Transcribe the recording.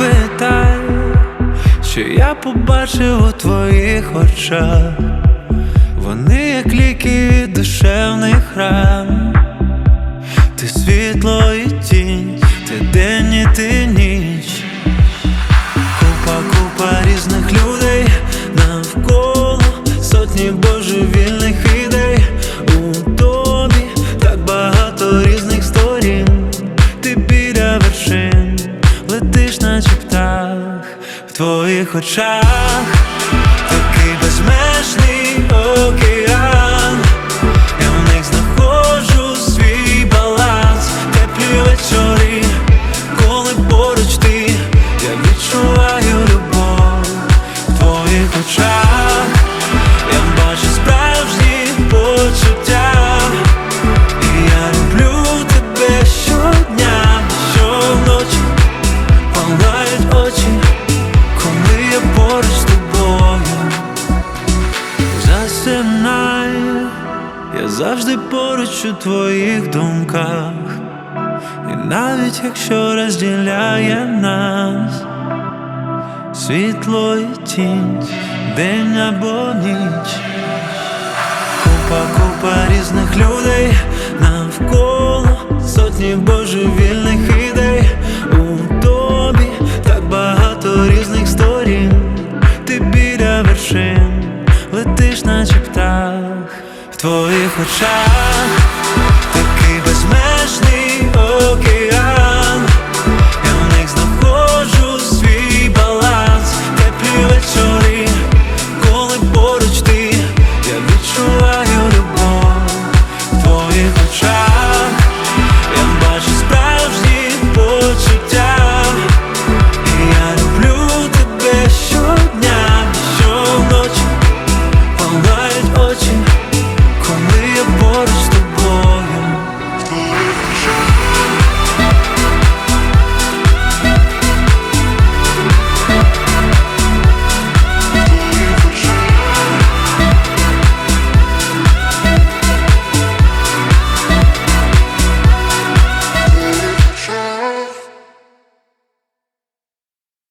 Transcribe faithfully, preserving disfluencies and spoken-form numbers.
питай, що я побачив у твоїх очах. Вони як ліки від душевних ран. Ти світло і тінь, ти день і ти ніч. Купа, купа різних людей навколо, сотні божевільних ідей. У тобі так багато різних сторін. Ти біля вершин, летиш наче птах. В твоїх очах такий безмежний океан. Я в них знаходжу свій баланс. Теплі вечори, коли поруч ти, я відчуваю любов. В твоїх очах я бачу справжні почуття. І я люблю тебе щодня, щоночі палають очі, коли я поруч з тобою. Засинай, я завжди поруч у твоїх думках. І навіть якщо розділяє нас світло і тінь, день або ніч. Купа, купа різних людей навколо, сотні божевільних ідей. У тобі так багато різних сторін. Ти біля вершин, летиш наче птах. В твоїх очах